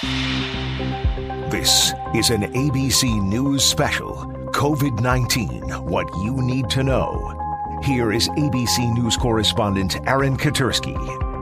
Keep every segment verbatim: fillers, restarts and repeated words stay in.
This is an A B C News special, COVID nineteen, What You Need to Know. Here is A B C News correspondent Aaron Katersky.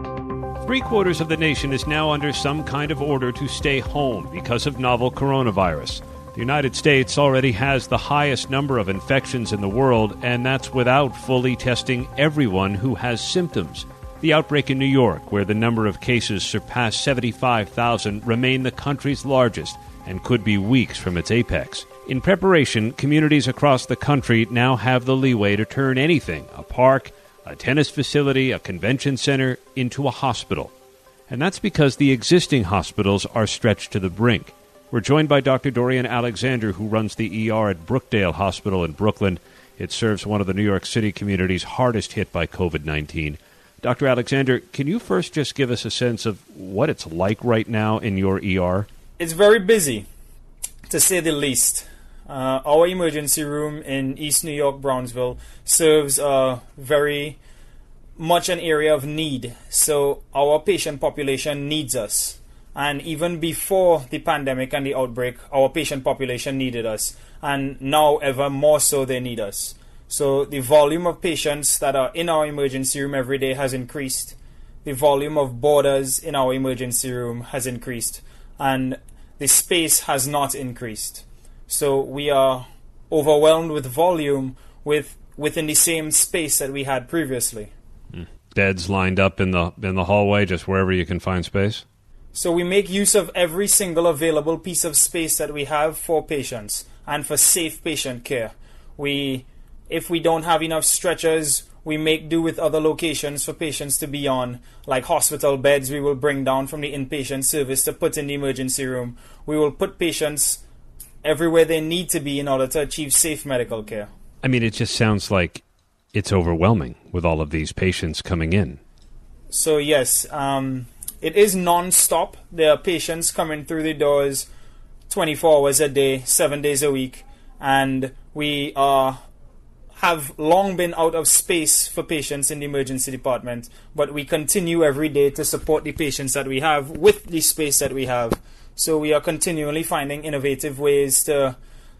Three quarters of the nation is now under some kind of order to stay home because of novel coronavirus. The United States already has the highest number of infections in the world, and that's without fully testing everyone who has symptoms. The outbreak in New York, where the number of cases surpassed seventy-five thousand, remain the country's largest and could be weeks from its apex. In preparation, communities across the country now have the leeway to turn anything, a park, a tennis facility, a convention center, into a hospital. And that's because the existing hospitals are stretched to the brink. We're joined by Doctor Dorian Alexander, who runs the E R at Brookdale Hospital in Brooklyn. It serves one of the New York City communities hardest hit by COVID nineteen. Doctor Alexander, can you first just give us a sense of what it's like right now in your E R? It's very busy, to say the least. Uh, our emergency room in East New York, Brownsville, serves uh, very much an area of need. So our patient population needs us. And even before the pandemic and the outbreak, our patient population needed us. And now ever more so they need us. So the volume of patients that are in our emergency room every day has increased. The volume of boarders in our emergency room has increased. And the space has not increased. So we are overwhelmed with volume with within the same space that we had previously. Mm. Beds lined up in the in the hallway, just wherever you can find space? So we make use of every single available piece of space that we have for patients and for safe patient care. We, if we don't have enough stretchers, we make do with other locations for patients to be on, like hospital beds we will bring down from the inpatient service to put in the emergency room. We will put patients everywhere they need to be in order to achieve safe medical care. I mean, it just sounds like it's overwhelming with all of these patients coming in. So yes, um, it is non-stop. There are patients coming through the doors twenty-four hours a day, seven days a week, and we are... have long been out of space for patients in the emergency department, but we continue every day to support the patients that we have with the space that we have. So we are continually finding innovative ways to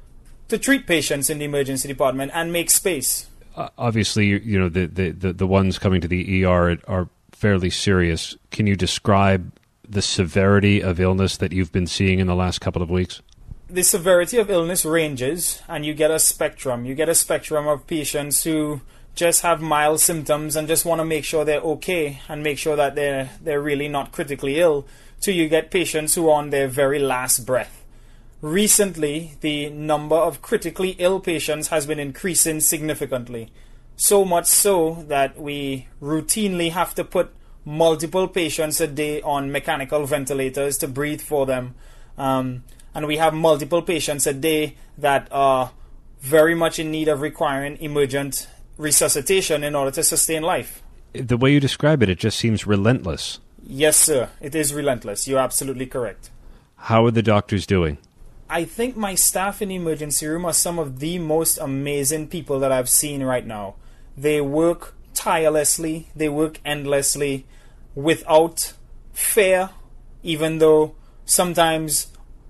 to treat patients in the emergency department and make space. Uh, obviously, you know, the, the, the, the ones coming to the E R are fairly serious. Can you describe the severity of illness that you've been seeing in the last couple of weeks? The severity of illness ranges, and you get a spectrum. You get a spectrum of patients who just have mild symptoms and just want to make sure they're okay and make sure that they're they're really not critically ill, to you get patients who are on their very last breath. Recently, the number of critically ill patients has been increasing significantly, so much so that we routinely have to put multiple patients a day on mechanical ventilators to breathe for them. Um, And we have multiple patients a day that are very much in need of requiring emergent resuscitation in order to sustain life. The way you describe it, it just seems relentless. Yes, sir. It is relentless. You're absolutely correct. How are the doctors doing? I think my staff in the emergency room are some of the most amazing people that I've seen right now. They work tirelessly. They work endlessly without fear, even though sometimes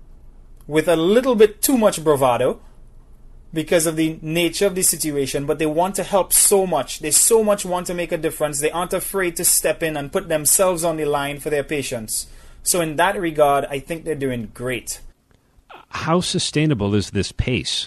with a little bit too much bravado because of the nature of the situation, but they want to help so much. They so much want to make a difference. They aren't afraid to step in and put themselves on the line for their patients. So in that regard, I think they're doing great. How sustainable is this pace?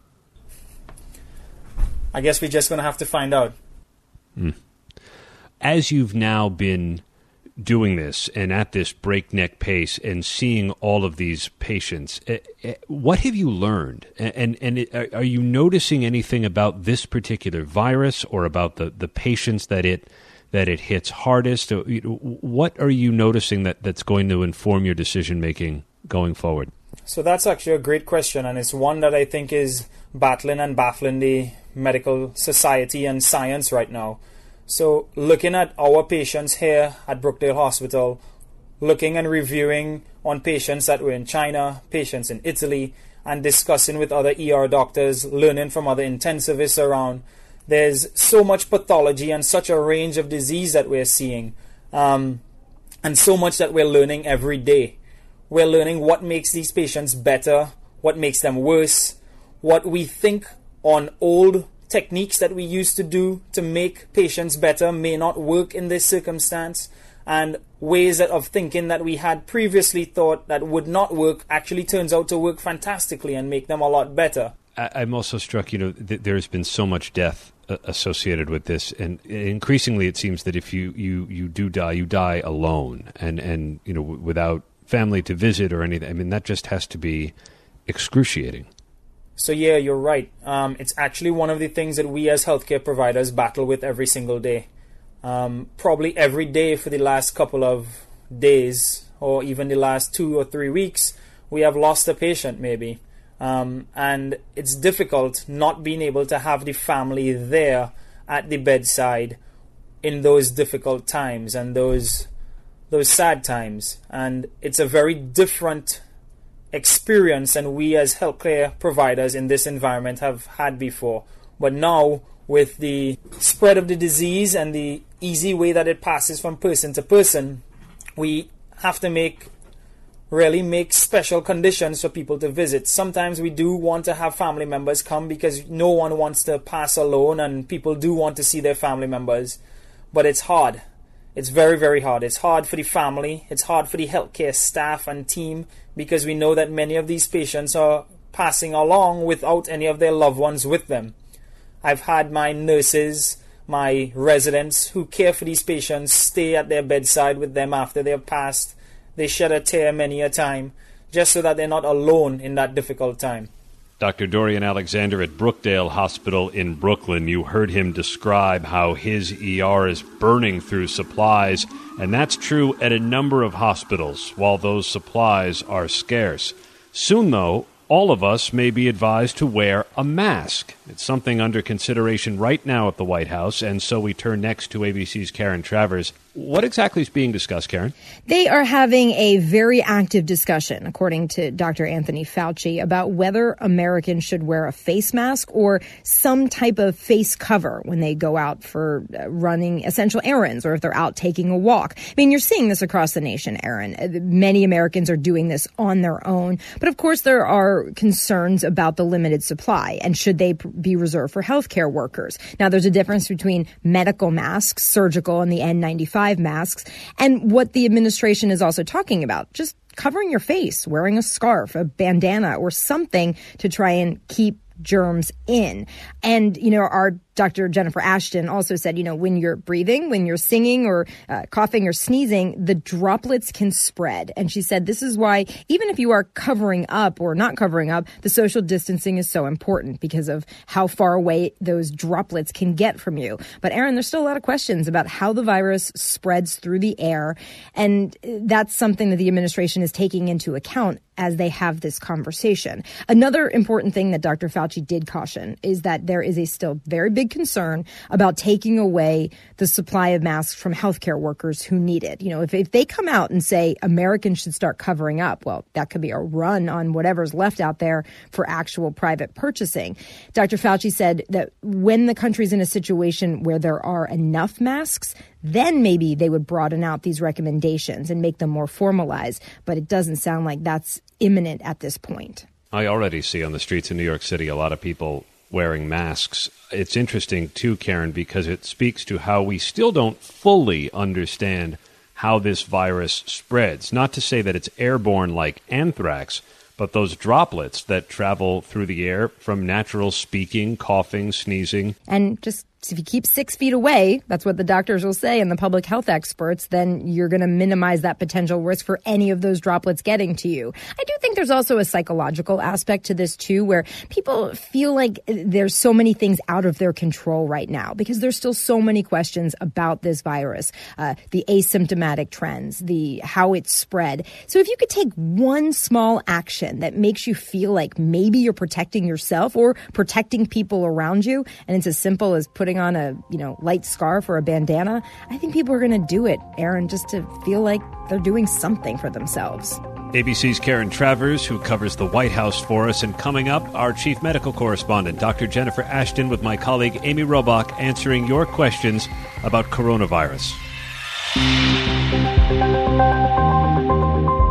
I guess we're just going to have to find out. Mm. As you've now been doing this and at this breakneck pace and seeing all of these patients, what have you learned? And and are you noticing anything about this particular virus or about the, the patients that it that it hits hardest? What are you noticing that, that's going to inform your decision making going forward? So that's actually a great question, and it's one that I think is battling and baffling the medical society and science right now. So looking at our patients here at Brookdale Hospital, looking and reviewing on patients that were in China, patients in Italy, and discussing with other E R doctors, learning from other intensivists around, there's so much pathology and such a range of disease that we're seeing, um, and so much that we're learning every day. We're learning what makes these patients better, what makes them worse, what we think on old techniques that we used to do to make patients better may not work in this circumstance, and ways that of thinking that we had previously thought that would not work actually turns out to work fantastically and make them a lot better. I'm also struck, you know, that there's been so much death associated with this, and increasingly it seems that if you, you, you do die, you die alone, and, and you know, without family to visit or anything. I mean, that just has to be excruciating. So yeah, you're right. Um, it's actually one of the things that we as healthcare providers battle with every single day. Um, probably every day for the last couple of days, or even the last two or three weeks, we have lost a patient maybe. Um, and it's difficult not being able to have the family there at the bedside in those difficult times and those those sad times. And it's a very different experience than we as healthcare providers in this environment have had before. But now, with the spread of the disease and the easy way that it passes from person to person, we have to make really make special conditions for people to visit. Sometimes we do want to have family members come because no one wants to pass alone, and people do want to see their family members. But it's hard. It's very, very hard. It's hard for the family. It's hard for the healthcare staff and team, because we know that many of these patients are passing along without any of their loved ones with them. I've had my nurses, my residents who care for these patients stay at their bedside with them after they have passed. They shed a tear many a time, just so that they're not alone in that difficult time. Doctor Dorian Alexander at Brookdale Hospital in Brooklyn. You heard him describe how his E R is burning through supplies, and that's true at a number of hospitals, while those supplies are scarce. Soon, though, all of us may be advised to wear a mask. It's something under consideration right now at the White House, and so we turn next to A B C's Karen Travers. What exactly is being discussed, Karen? They are having a very active discussion, according to Doctor Anthony Fauci, about whether Americans should wear a face mask or some type of face cover when they go out for running essential errands or if they're out taking a walk. I mean, you're seeing this across the nation, Aaron. Many Americans are doing this on their own. But of course, there are concerns about the limited supply, and should they be reserved for healthcare workers. Now, there's a difference between medical masks, surgical, and the N ninety-five masks, and what the administration is also talking about, just covering your face, wearing a scarf, a bandana, or something to try and keep germs in. And, you know, our Doctor Jennifer Ashton also said, you know, when you're breathing, when you're singing or uh, coughing or sneezing, the droplets can spread. And she said this is why, even if you are covering up or not covering up, the social distancing is so important because of how far away those droplets can get from you. But Aaron, there's still a lot of questions about how the virus spreads through the air. And that's something that the administration is taking into account as they have this conversation. Another important thing that Doctor Fauci did caution is that there is a still very big concern about taking away the supply of masks from healthcare workers who need it. You know, if, if they come out and say Americans should start covering up, well, that could be a run on whatever's left out there for actual private purchasing. Doctor Fauci said that when the country's in a situation where there are enough masks, then maybe they would broaden out these recommendations and make them more formalized. But it doesn't sound like that's imminent at this point. I already see on the streets in New York City a lot of people wearing masks. It's interesting, too, Karen, because it speaks to how we still don't fully understand how this virus spreads. Not to say that it's airborne like anthrax, but those droplets that travel through the air from natural speaking, coughing, sneezing. And just if you keep six feet away, that's what the doctors will say and the public health experts, then you're going to minimize that potential risk for any of those droplets getting to you. I do think there's also a psychological aspect to this, too, where people feel like there's so many things out of their control right now because there's still so many questions about this virus, uh, the asymptomatic trends, the how it's spread. So if you could take one small action that makes you feel like maybe you're protecting yourself or protecting people around you, and it's as simple as putting on a, you know, light scarf or a bandana, I think people are going to do it, Aaron, just to feel like they're doing something for themselves. A B C's Karen Travers, who covers the White House for us. And coming up, our chief medical correspondent, Doctor Jennifer Ashton, with my colleague Amy Robach, answering your questions about coronavirus.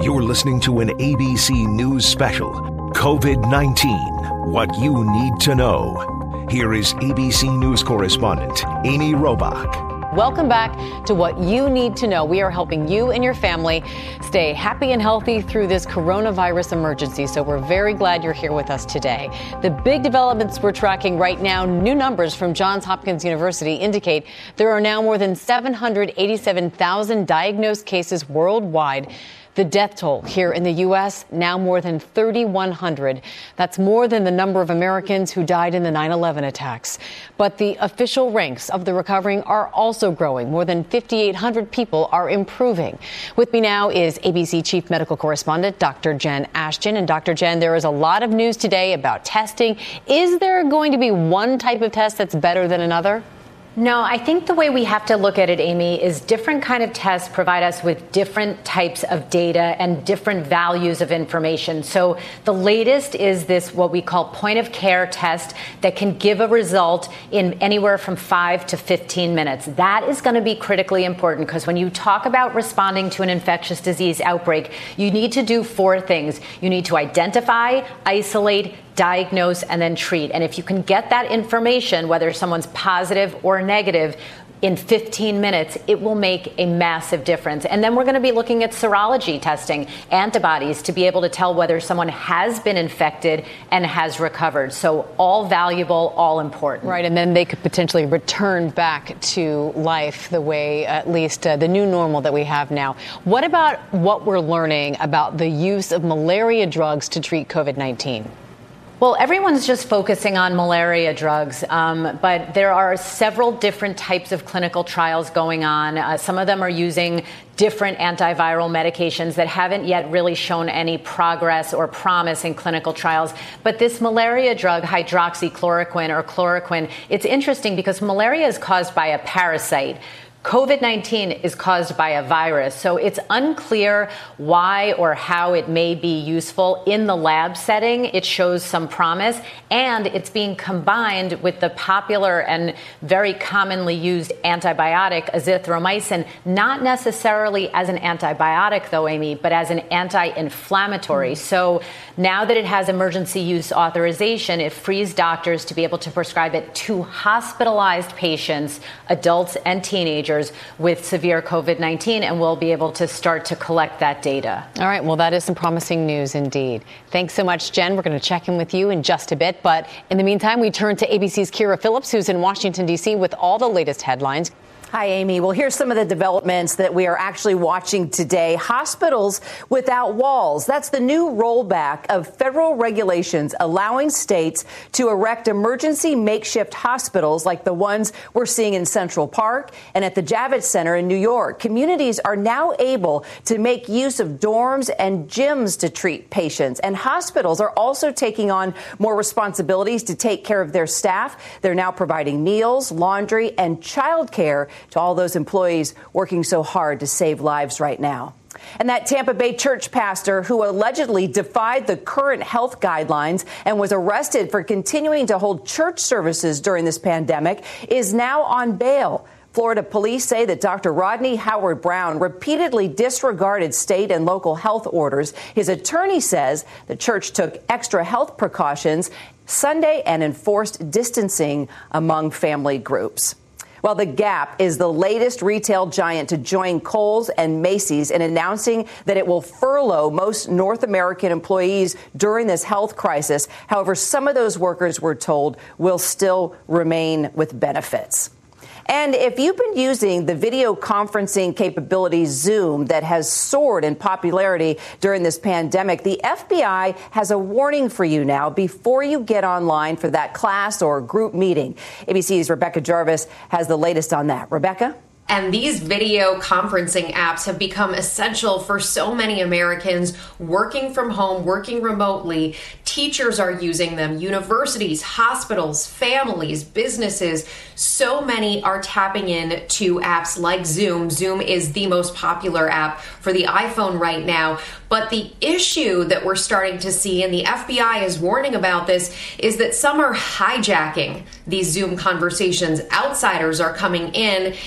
You're listening to an A B C News special, COVID nineteen, What You Need to Know. Here is A B C News correspondent Amy Robach. Welcome back to What You Need to Know. We are helping you and your family stay happy and healthy through this coronavirus emergency. So we're very glad you're here with us today. The big developments we're tracking right now, new numbers from Johns Hopkins University indicate there are now more than seven hundred eighty-seven thousand diagnosed cases worldwide. The death toll here in the U S, now more than thirty-one hundred. That's more than the number of Americans who died in the nine eleven attacks. But the official ranks of the recovering are also growing. More than fifty-eight hundred people are improving. With me now is A B C Chief Medical Correspondent Doctor Jen Ashton. And Doctor Jen, there is a lot of news today about testing. Is there going to be one type of test that's better than another? No, I think the way we have to look at it, Amy, is different kind of tests provide us with different types of data and different values of information. So the latest is this what we call point of care test that can give a result in anywhere from five to fifteen minutes. That is going to be critically important because when you talk about responding to an infectious disease outbreak, you need to do four things. You need to identify, isolate, diagnose, and then treat. And if you can get that information, whether someone's positive or negative, in fifteen minutes, it will make a massive difference. And then we're going to be looking at serology testing, antibodies, to be able to tell whether someone has been infected and has recovered. So all valuable, all important. Right, and then they could potentially return back to life the way, at least uh, the new normal that we have now. What about what we're learning about the use of malaria drugs to treat COVID nineteen? Well, everyone's just focusing on malaria drugs, um, but there are several different types of clinical trials going on. Uh, some of them are using different antiviral medications that haven't yet really shown any progress or promise in clinical trials. But this malaria drug, hydroxychloroquine or chloroquine, it's interesting because malaria is caused by a parasite. COVID nineteen is caused by a virus, so it's unclear why or how it may be useful in the lab setting. It shows some promise, and it's being combined with the popular and very commonly used antibiotic azithromycin, not necessarily as an antibiotic, though, Amy, but as an anti-inflammatory. Mm-hmm. So now that it has emergency use authorization, it frees doctors to be able to prescribe it to hospitalized patients, adults and teenagers, with severe COVID nineteen, and we'll be able to start to collect that data. All right. Well, that is some promising news indeed. Thanks so much, Jen. We're going to check in with you in just a bit. But in the meantime, we turn to A B C's Kira Phillips, who's in Washington, D C with all the latest headlines. Hi, Amy. Well, here's some of the developments that we are actually watching today. Hospitals without walls. That's the new rollback of federal regulations allowing states to erect emergency makeshift hospitals like the ones we're seeing in Central Park and at the Javits Center in New York. Communities are now able to make use of dorms and gyms to treat patients. And hospitals are also taking on more responsibilities to take care of their staff. They're now providing meals, laundry, and childcare to all those employees working so hard to save lives right now. And that Tampa Bay church pastor who allegedly defied the current health guidelines and was arrested for continuing to hold church services during this pandemic is now on bail. Florida police say that Doctor Rodney Howard Brown repeatedly disregarded state and local health orders. His attorney says the church took extra health precautions Sunday and enforced distancing among family groups. Well, The Gap is the latest retail giant to join Kohl's and Macy's in announcing that it will furlough most North American employees during this health crisis. However, some of those workers, we're told, will still remain with benefits. And if you've been using the video conferencing capability Zoom that has soared in popularity during this pandemic, the F B I has a warning for you now before you get online for that class or group meeting. A B C's Rebecca Jarvis has the latest on that. Rebecca? And these video conferencing apps have become essential for so many Americans working from home, working remotely. Teachers are using them, universities, hospitals, families, businesses. So many are tapping in to apps like Zoom. Zoom is the most popular app for the iPhone right now. But the issue that we're starting to see, and the F B I is warning about this, is that some are hijacking these Zoom conversations. Outsiders are coming in. It is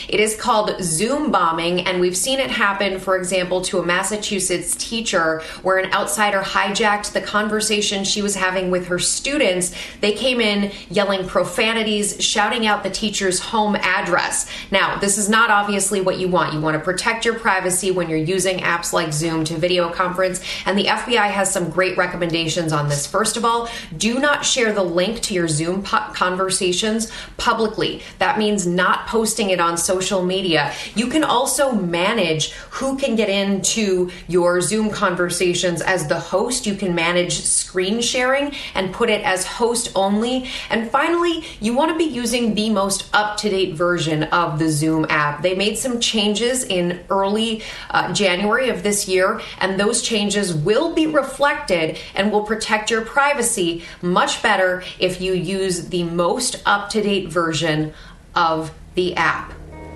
called Zoom bombing, and we've seen it happen, for example, to a Massachusetts teacher where an outsider hijacked the conversation she was having with her students. They came in yelling profanities, shouting out the teacher's home address. Now, this is not obviously what you want. You want to protect your privacy when you're using apps like Zoom to video conference, and the F B I has some great recommendations on this. First of all, do not share the link to your Zoom po- conversations publicly. That means not posting it on social media. You can also manage who can get into your Zoom conversations as the host. You can manage screen sharing and put it as host only. And finally, you want to be using the most up-to-date version of the Zoom app. They made some changes in early uh, January of this year, and those changes will be reflected and will protect your privacy much better if you use the most up-to-date version of the app.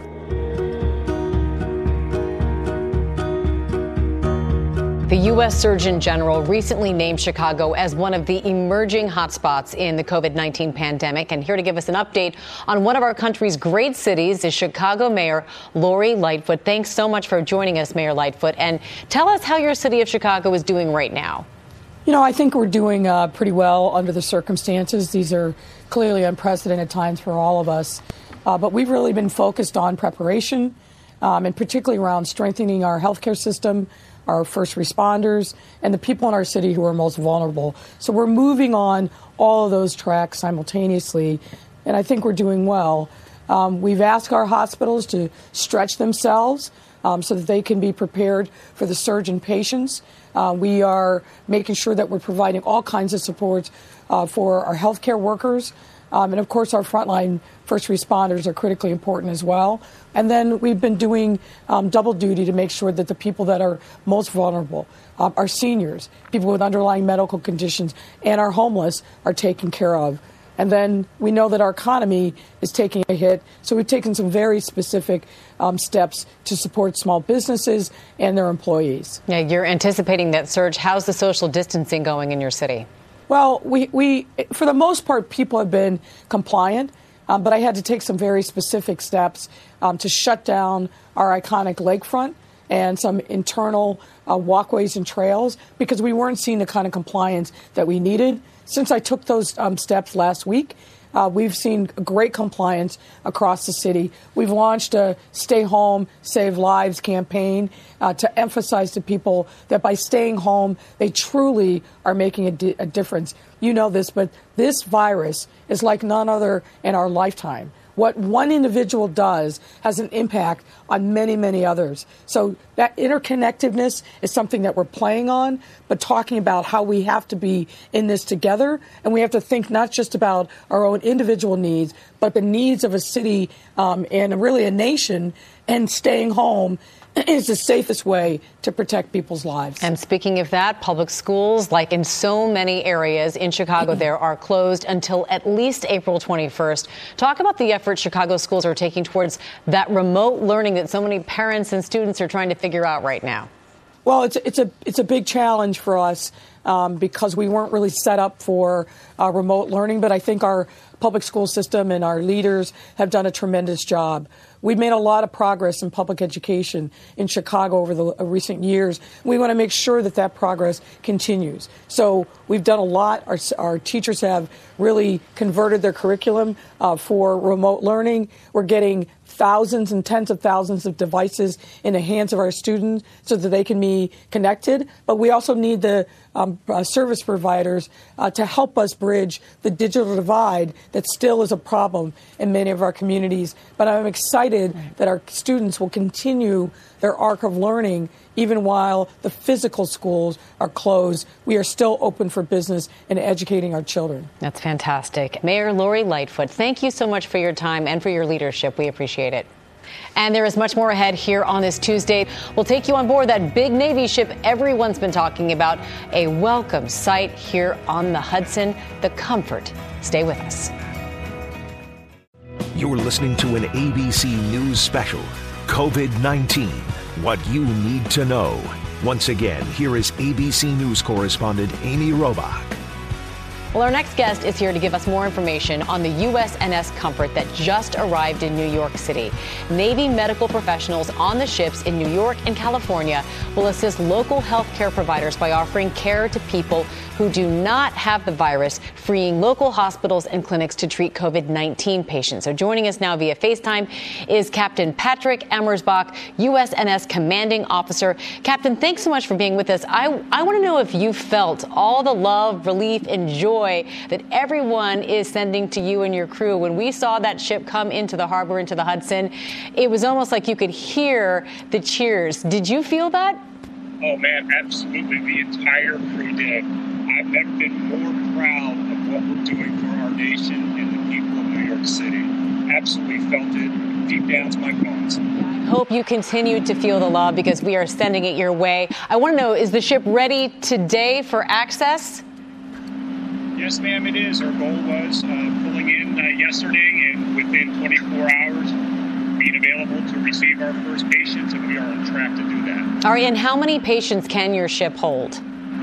The U S Surgeon General recently named Chicago as one of the emerging hotspots in the COVID nineteen pandemic. And here to give us an update on one of our country's great cities is Chicago Mayor Lori Lightfoot. Thanks so much for joining us, Mayor Lightfoot. And tell us how your city of Chicago is doing right now. You know, I think we're doing uh, pretty well under the circumstances. These are clearly unprecedented times for all of us. Uh, but we've really been focused on preparation, um, and particularly around strengthening our healthcare system, our first responders, and the people in our city who are most vulnerable. So we're moving on all of those tracks simultaneously, and I think we're doing well. Um, we've asked our hospitals to stretch themselves um, so that they can be prepared for the surge in patients. Uh, we are making sure that we're providing all kinds of support uh, for our healthcare workers. Um, and, of course, our frontline first responders are critically important as well. And then we've been doing um, double duty to make sure that the people that are most vulnerable, uh, our seniors, people with underlying medical conditions, and our homeless are taken care of. And then we know that our economy is taking a hit. So we've taken some very specific um, steps to support small businesses and their employees. Yeah, you're anticipating that surge. How's the social distancing going in your city? Well, we, we for the most part, people have been compliant, um, but I had to take some very specific steps um, to shut down our iconic lakefront and some internal uh, walkways and trails because we weren't seeing the kind of compliance that we needed. Since I took those um, steps last week, uh, we've seen great compliance across the city. We've launched a Stay Home, Save Lives campaign uh, to emphasize to people that by staying home, they truly are making a, di- a difference. You know this, but this virus is like none other in our lifetime. What one individual does has an impact on many, many others. So that interconnectedness is something that we're playing on, but talking about how we have to be in this together. And we have to think not just about our own individual needs, but the needs of a city um, and really a nation, and staying home is the safest way to protect people's lives. And speaking of that, public schools, like in so many areas in Chicago, there are closed until at least April twenty-first. Talk about the effort Chicago schools are taking towards that remote learning that so many parents and students are trying to figure out right now. Well, it's it's a it's a big challenge for us um, because we weren't really set up for uh, remote learning. But I think our public school system and our leaders have done a tremendous job. We've made a lot of progress in public education in Chicago over the uh, recent years. We want to make sure that that progress continues. So we've done a lot. Our, our teachers have really converted their curriculum uh, for remote learning. We're getting thousands and tens of thousands of devices in the hands of our students so that they can be connected. But we also need the um, uh, service providers uh, to help us bridge the digital divide that still is a problem in many of our communities. But I'm excited that our students will continue their arc of learning even while the physical schools are closed. We are still open for business and educating our children. That's fantastic. Mayor Lori Lightfoot, thank you so much for your time and for your leadership. We appreciate it. And there is much more ahead here on this Tuesday. We'll take you on board that big Navy ship everyone's been talking about, a welcome sight here on the Hudson, the Comfort. Stay with us. You're listening to an A B C News special, COVID nineteen, What You Need to Know. Once again, here is A B C News correspondent Amy Robach. Well, our next guest is here to give us more information on the U S N S Comfort that just arrived in New York City. Navy medical professionals on the ships in New York and California will assist local healthcare providers by offering care to people who do not have the virus, freeing local hospitals and clinics to treat COVID nineteen patients. So joining us now via FaceTime is Captain Patrick Emersbach, U S N S Commanding Officer. Captain, thanks so much for being with us. I, I want to know if you felt all the love, relief, and joy that everyone is sending to you and your crew. When we saw that ship come into the harbor, into the Hudson, it was almost like you could hear the cheers. Did you feel that? Oh, man, absolutely. The entire crew did. I've never been more proud of what we're doing for our nation and the people of New York City. Absolutely felt it deep down to my bones. I hope you continue to feel the love because we are sending it your way. I want to know, is the ship ready today for access? Yes, ma'am, it is. Our goal was uh, pulling in uh, yesterday and within twenty-four hours being available to receive our first patients, and we are on track to do that. All right, and how many patients can your ship hold?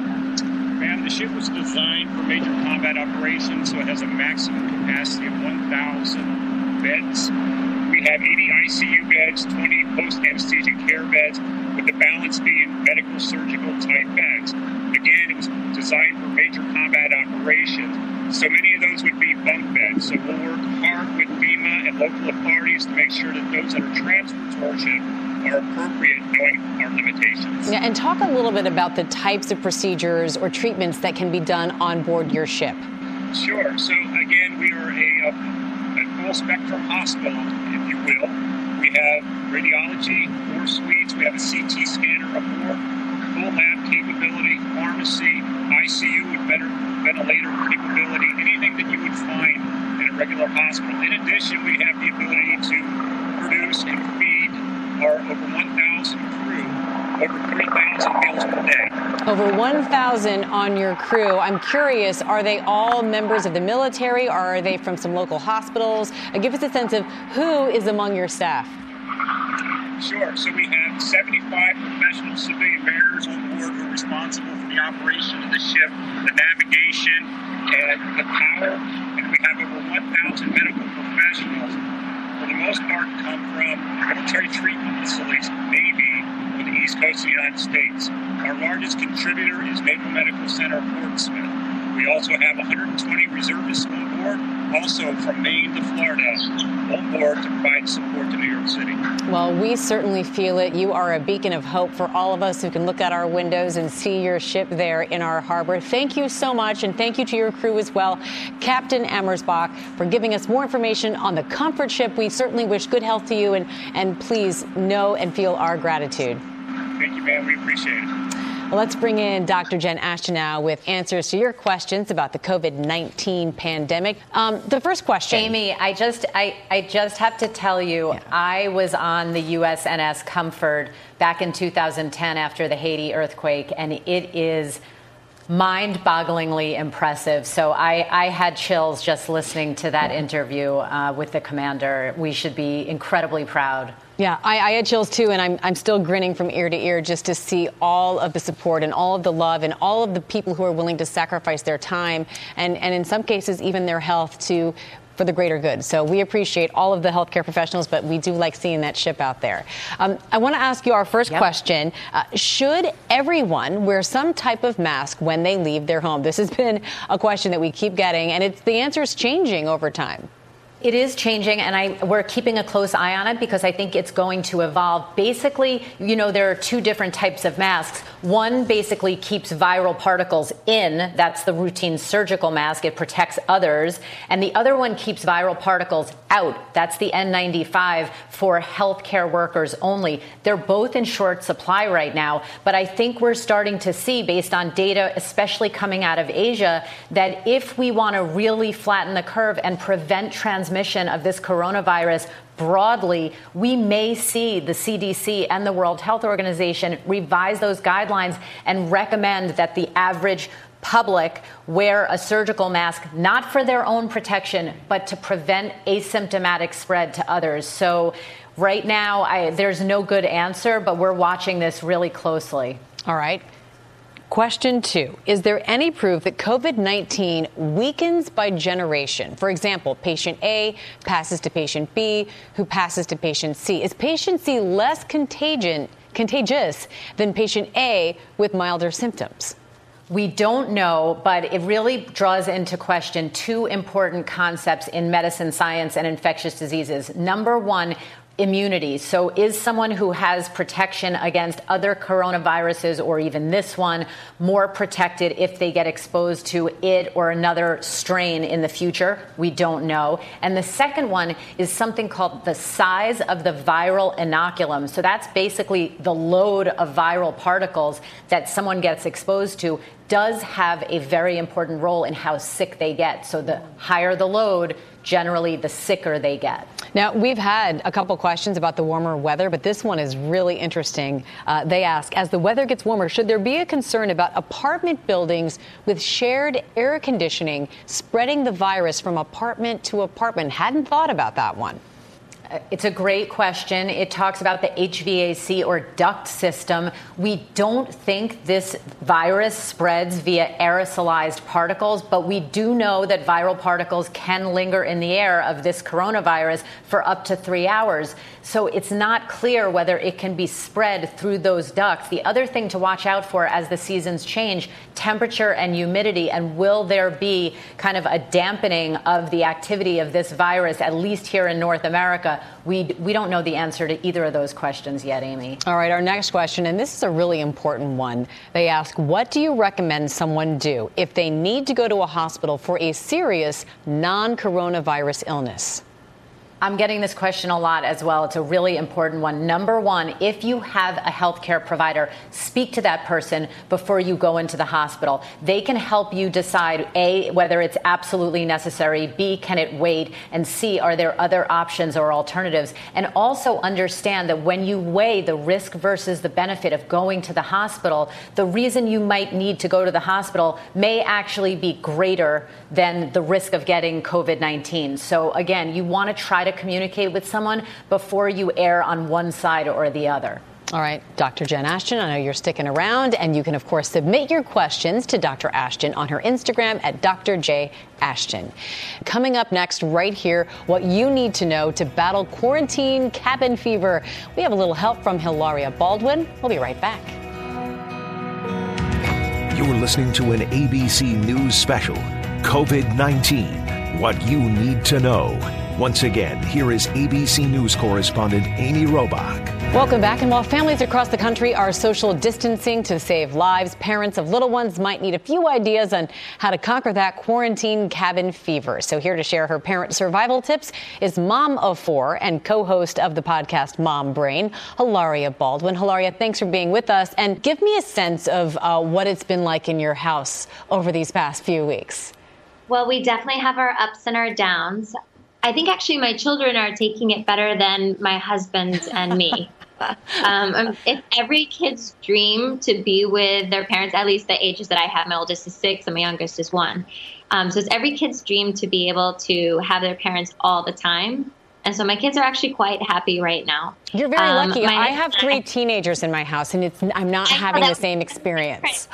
Ma'am, the ship was designed for major combat operations, so it has a maximum capacity of one thousand beds. We have eighty I C U beds, twenty post-anesthesia care beds, with the balance being medical surgical type beds. Again, it was designed for major combat operations, so many of those would be bunk beds. So we'll work hard with FEMA and local authorities to make sure that those that are transferred to our ship are appropriate, knowing our limitations. Yeah, and talk a little bit about the types of procedures or treatments that can be done on board your ship. Sure. So again, we are a, a full spectrum hospital, if you will. We have radiology, four suites. We have a C T scanner aboard, full lab capability, pharmacy, I C U with better ventilator capability, anything that you would find in a regular hospital. In addition, we have the ability to produce and feed our over one thousand crew over three thousand meals per day. Over one thousand on your crew. I'm curious, are they all members of the military, or are they from some local hospitals? Uh, give us a sense of who is among your staff. Sure. So we have seventy-five professional civilian mariners on board who are responsible for the operation of the ship, the navigation, and the power. And we have over one thousand medical professionals, for the most part, come from military treatment facilities, Navy, on the East Coast of the United States. Our largest contributor is Naval Medical Center Portsmouth. We also have one hundred twenty reservists on board, also from Maine to Florida, on board to provide support to New York City. Well, we certainly feel it. You are a beacon of hope for all of us who can look out our windows and see your ship there in our harbor. Thank you so much, and thank you to your crew as well, Captain Emersbach, for giving us more information on the Comfort ship. We certainly wish good health to you, and, and please know and feel our gratitude. Thank you, ma'am. We appreciate it. Well, let's bring in Doctor Jen Ashton now with answers to your questions about the COVID nineteen pandemic. Um, the first question. Amy, I just I, I just have to tell you, yeah. I was on the U S N S Comfort back in two thousand ten after the Haiti earthquake, and it is mind-bogglingly impressive. So I, I had chills just listening to that interview uh, with the commander. We should be incredibly proud. Yeah, I, I had chills too, and I'm I'm still grinning from ear to ear just to see all of the support and all of the love and all of the people who are willing to sacrifice their time and, and in some cases even their health to for the greater good. So we appreciate all of the healthcare professionals, but we do like seeing that ship out there. Um, I want to ask you our first yep. question. Uh, should everyone wear some type of mask when they leave their home? This has been a question that we keep getting, and it's the answer is changing over time. It is changing, and I, we're keeping a close eye on it because I think it's going to evolve. Basically, you know, there are two different types of masks. One basically keeps viral particles in. That's the routine surgical mask. It protects others. And the other one keeps viral particles out. That's the N ninety-five for healthcare workers only. They're both in short supply right now. But I think we're starting to see, based on data, especially coming out of Asia, that if we want to really flatten the curve and prevent transmission transmission of this coronavirus broadly, we may see the C D C and the World Health Organization revise those guidelines and recommend that the average public wear a surgical mask, not for their own protection, but to prevent asymptomatic spread to others. So right now, I, there's no good answer, but we're watching this really closely. All right. Question two, is there any proof that COVID nineteen weakens by generation? For example, patient A passes to patient B, who passes to patient C. Is patient C less contagion, contagious than patient A with milder symptoms? We don't know, but it really draws into question two important concepts in medicine, science, and infectious diseases. Number one, immunity. So is someone who has protection against other coronaviruses or even this one more protected if they get exposed to it or another strain in the future? We don't know. And the second one is something called the size of the viral inoculum. So that's basically the load of viral particles that someone gets exposed to does have a very important role in how sick they get. So the higher the load, generally the sicker they get. Now, we've had a couple questions about the warmer weather, but this one is really interesting. Uh, they ask, as the weather gets warmer, should there be a concern about apartment buildings with shared air conditioning spreading the virus from apartment to apartment? Hadn't thought about that one. It's a great question. It talks about the H V A C or duct system. We don't think this virus spreads via aerosolized particles, but we do know that viral particles can linger in the air of this coronavirus for up to three hours. So it's not clear whether it can be spread through those ducts. The other thing to watch out for as the seasons change, temperature and humidity, and will there be kind of a dampening of the activity of this virus, at least here in North America? We we don't know the answer to either of those questions yet, Amy. All right, our next question, and this is a really important one. They ask, what do you recommend someone do if they need to go to a hospital for a serious non-coronavirus illness? I'm getting this question a lot as well. It's a really important one. Number one, if you have a healthcare provider, speak to that person before you go into the hospital. They can help you decide, A, whether it's absolutely necessary, B, can it wait, and C, are there other options or alternatives? And also understand that when you weigh the risk versus the benefit of going to the hospital, the reason you might need to go to the hospital may actually be greater than the risk of getting COVID nineteen. So again, you want to try to communicate with someone before you err on one side or the other. All right, Doctor Jen Ashton, I know you're sticking around, and you can, of course, submit your questions to Doctor Ashton on her Instagram at Doctor J Ashton. Coming up next, right here, what you need to know to battle quarantine cabin fever. We have a little help from Hilaria Baldwin. We'll be right back. You're listening to an A B C News special, COVID nineteen, What You Need to Know. Once again, here is A B C News correspondent Amy Robach. Welcome back. And while families across the country are social distancing to save lives, parents of little ones might need a few ideas on how to conquer that quarantine cabin fever. So here to share her parent survival tips is mom of four and co-host of the podcast Mom Brain, Hilaria Baldwin. Hilaria, thanks for being with us. And give me a sense of uh, what it's been like in your house over these past few weeks. Well, we definitely have our ups and our downs. I think actually my children are taking it better than my husband and me. um, it's every kid's dream to be with their parents, at least the ages that I have. My oldest is six and my youngest is one. Um, so it's every kid's dream to be able to have their parents all the time. And so my kids are actually quite happy right now. You're very um, lucky. I have three I, teenagers in my house, and it's, I'm not having the same experience.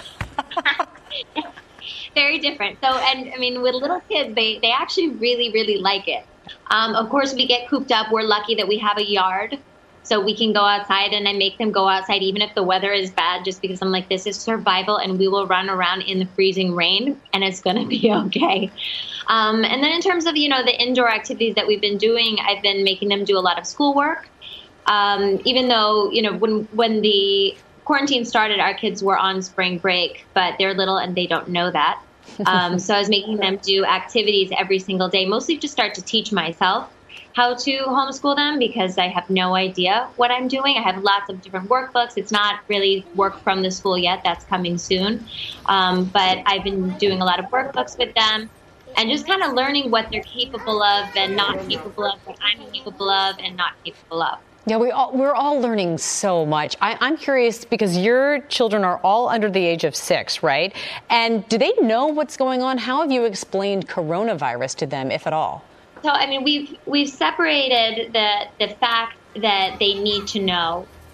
Very different. So, and I mean, with little kids, they, they actually really, really like it. Um, of course, we get cooped up. We're lucky that we have a yard, so we can go outside, and I make them go outside even if the weather is bad, just because I'm like, this is survival, and we will run around in the freezing rain, and it's going to be okay. Um, and then in terms of, you know, the indoor activities that we've been doing, I've been making them do a lot of schoolwork. Um, even though, you know, when when the quarantine started, our kids were on spring break, but they're little and they don't know that. Um, so I was making them do activities every single day, mostly to start to teach myself how to homeschool them, because I have no idea what I'm doing. I have lots of different workbooks. It's not really work from the school yet. That's coming soon. Um, but I've been doing a lot of workbooks with them and just kind of learning what they're capable of and not capable of, what I'm capable of and not capable of. Yeah, we all, we're all learning so much. I, I'm curious because your children are all under the age of six, right? And do they know what's going on? How have you explained coronavirus to them, if at all? So, I mean, we've we've separated the the fact that they need to know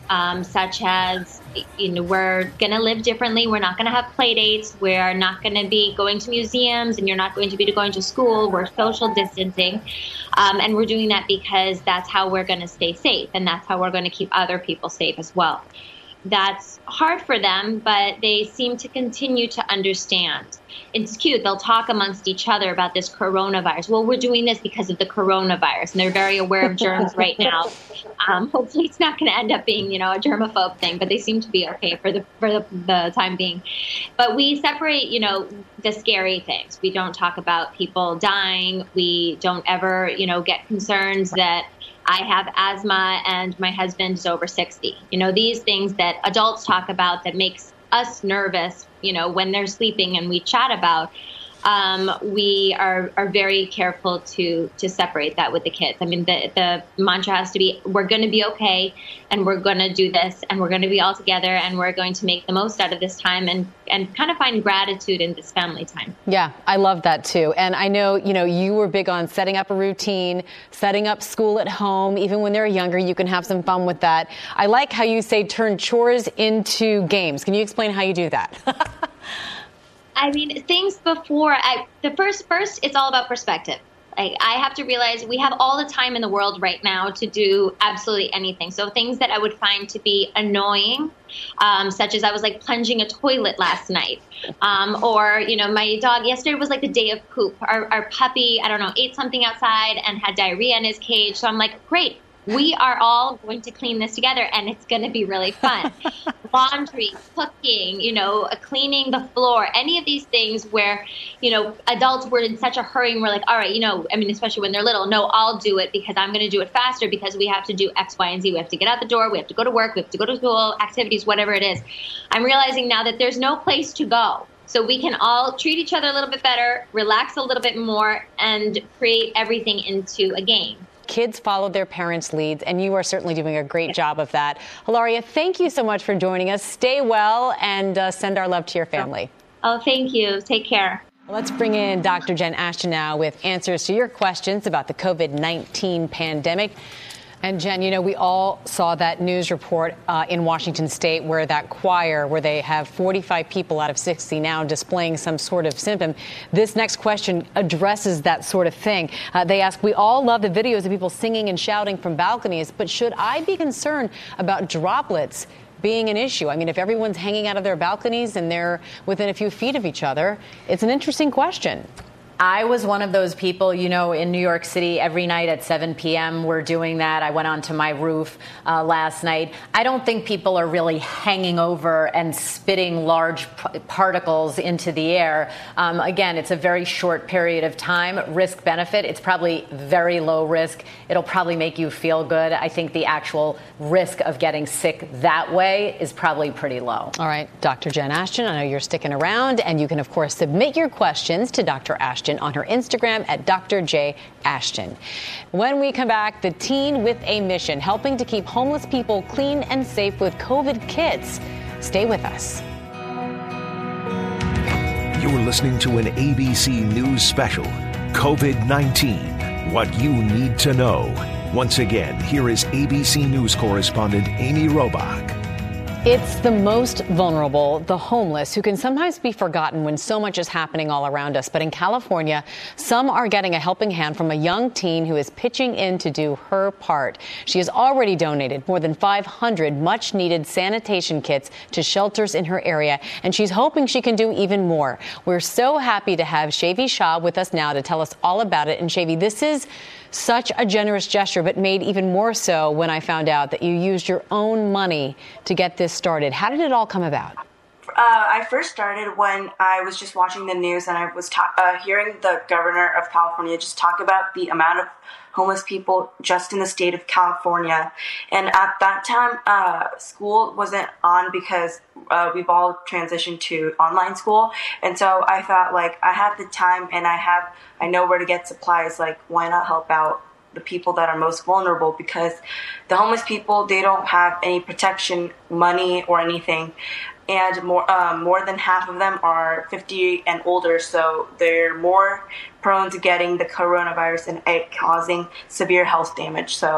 um, such as, you know, we're going to live differently. We're not going to have play dates. We're not going to be going to museums, and you're not going to be going to school. We're social distancing. Um, and we're doing that because that's how we're going to stay safe, and that's how we're going to keep other people safe as well. That's hard for them, but they seem to continue to understand. It's cute. They'll talk amongst each other about this coronavirus. Well, we're doing this because of the coronavirus, and they're very aware of germs right now. Um, hopefully it's not going to end up being, you know, a germaphobe thing, but they seem to be okay for the for the, the time being. But we separate, you know, the scary things. We don't talk about people dying. We don't ever, you know, get concerns that I have asthma and my husband is over sixty. You know, these things that adults talk about that makes us nervous, you know, when they're sleeping and we chat about, um, we are, are very careful to to separate that with the kids. I mean, the, the mantra has to be, we're going to be okay, and we're going to do this, and we're going to be all together, and we're going to make the most out of this time and, and kind of find gratitude in this family time. Yeah, I love that too. And I know, you know, you were big on setting up a routine, setting up school at home. Even when they're younger, you can have some fun with that. I like how you say turn chores into games. Can you explain how you do that? I mean, things before, I, the first, first, it's all about perspective. Like, I have to realize we have all the time in the world right now to do absolutely anything. So things that I would find to be annoying, um, such as I was like plunging a toilet last night. Um, or, you know, my dog yesterday was like the day of poop. Our, our puppy, I don't know, ate something outside and had diarrhea in his cage. So I'm like, great. We are all going to clean this together, and it's going to be really fun. Laundry, cooking, you know, cleaning the floor, any of these things where, you know, adults were in such a hurry and we're like, all right, you know, I mean, especially when they're little, no, I'll do it because I'm going to do it faster because we have to do X, Y, and Z. We have to get out the door. We have to go to work. We have to go to school, activities, whatever it is. I'm realizing now that there's no place to go. So we can all treat each other a little bit better, relax a little bit more, and create everything into a game. Kids follow their parents' leads, and you are certainly doing a great job of that. Hilaria, thank you so much for joining us. Stay well, and uh, send our love to your family. Oh, thank you. Take care. Let's bring in Doctor Jen Ashton now with answers to your questions about the COVID nineteen pandemic. And Jen, you know, we all saw that news report uh, in Washington State where that choir, where they have forty-five people out of sixty now displaying some sort of symptom. This next question addresses that sort of thing. Uh, they ask, we all love the videos of people singing and shouting from balconies, but should I be concerned about droplets being an issue? I mean, if everyone's hanging out of their balconies and they're within a few feet of each other, it's an interesting question. I was one of those people, you know, in New York City every night at seven p.m. we're doing that. I went onto my roof uh, last night. I don't think people are really hanging over and spitting large p- particles into the air. Um, again, it's a very short period of time. Risk benefit, it's probably very low risk. It'll probably make you feel good. I think the actual risk of getting sick that way is probably pretty low. All right, Doctor Jen Ashton, I know you're sticking around, and you can, of course, submit your questions to Doctor Ashton on her Instagram at Doctor J Ashton. When we come back, the teen with a mission, helping to keep homeless people clean and safe with COVID kits. Stay with us. You're listening to an A B C News special, COVID nineteen, What You Need to Know. Once again, here is A B C News correspondent Amy Robach. It's the most vulnerable, the homeless, who can sometimes be forgotten when so much is happening all around us. But in California, some are getting a helping hand from a young teen who is pitching in to do her part. She has already donated more than five hundred much-needed sanitation kits to shelters in her area, and she's hoping she can do even more. We're so happy to have Shavi Shah with us now to tell us all about it. And Shavi, this is such a generous gesture, but made even more so when I found out that you used your own money to get this started. How did it all come about? Uh, I first started when I was just watching the news and I was ta- uh, hearing the governor of California just talk about the amount of homeless people just in the state of California. And at that time, uh, school wasn't on because uh, we've all transitioned to online school. And so I thought, like, I have the time and I have, I know where to get supplies. Like, why not help out the people that are most vulnerable? Because the homeless people, they don't have any protection, money, or anything. And more um, more than half of them are fifty and older, so they're more prone to getting the coronavirus and it causing severe health damage. So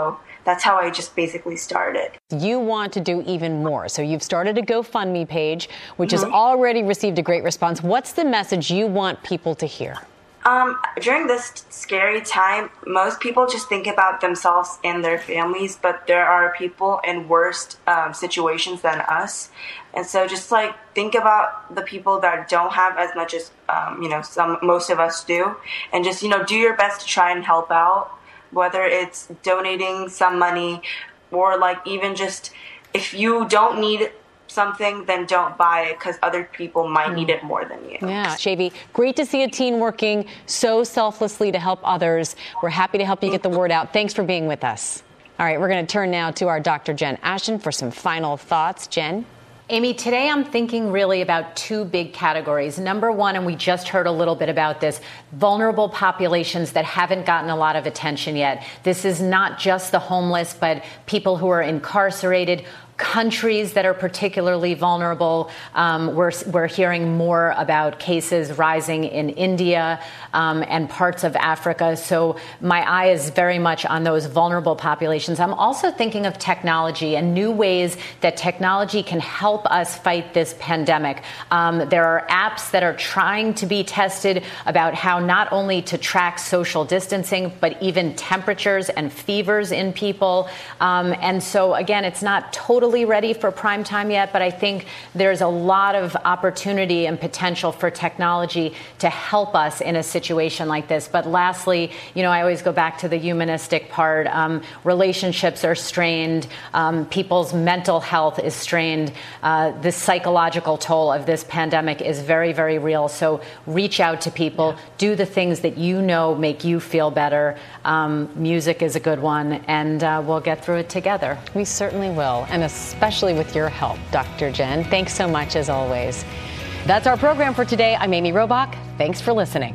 that's how I just basically started. You want to do even more. So you've started a GoFundMe page, which Mm-hmm. has already received a great response. What's the message you want people to hear? Um, during this scary time, most people just think about themselves and their families, but there are people in worse um, situations than us. And so just like think about the people that don't have as much as, um, you know, some, most of us do. And just, you know, do your best to try and help out, whether it's donating some money or like even just if you don't need something, then don't buy it because other people might need it more than you. Yeah. Shavy, great to see a teen working so selflessly to help others. We're happy to help you get the word out. Thanks for being with us. All right, we're going to turn now to our Doctor Jen Ashton for some final thoughts. Jen? Amy, today I'm thinking really about two big categories. Number one, and we just heard a little bit about this, vulnerable populations that haven't gotten a lot of attention yet. This is not just the homeless, but people who are incarcerated, countries that are particularly vulnerable. Um, we're, we're hearing more about cases rising in India um, and parts of Africa. So my eye is very much on those vulnerable populations. I'm also thinking of technology and new ways that technology can help us fight this pandemic. Um, there are apps that are trying to be tested about how not only to track social distancing, but even temperatures and fevers in people. Um, and so, again, it's not totally ready for prime time yet, but I think there's a lot of opportunity and potential for technology to help us in a situation like this. But lastly, you know, I always go back to the humanistic part. Um, relationships are strained. Um, people's mental health is strained. Uh, the psychological toll of this pandemic is very, very real. So reach out to people. Do the things that you know make you feel better. Um, music is a good one, and uh, we'll get through it together. We certainly will, and especially with your help, Doctor Jen. Thanks so much, as always. That's our program for today. I'm Amy Robach. Thanks for listening.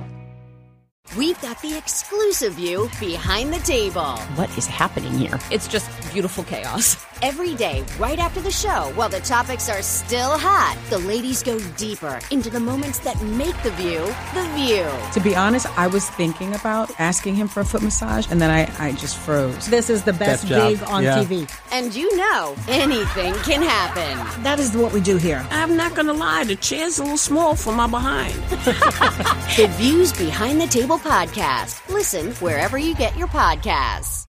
We've got the exclusive view behind the table. What is happening here? It's just beautiful chaos. Every day, right after the show, while the topics are still hot, the ladies go deeper into the moments that make the view the view. To be honest, I was thinking about asking him for a foot massage, and then I, I just froze. This is the best, best gig on yeah. T V. And you know, anything can happen. That is what we do here. I'm not going to lie, the chair's a little small for my behind. The Views Behind the Table podcast. Listen wherever you get your podcasts.